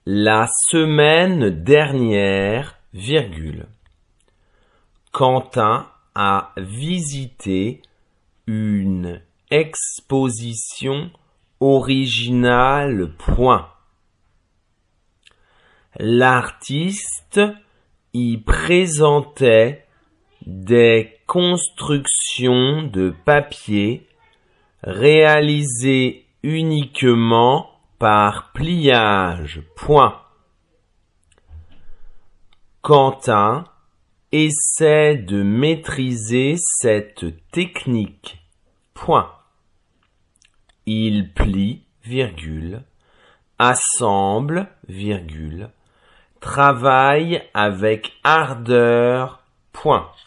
La semaine dernière, Quentin a visité une exposition originale. L'artiste y présentait des constructions de papier réalisées uniquement par pliage. Quentin essaie de maîtriser cette technique. Il plie, assemble, travaille avec ardeur.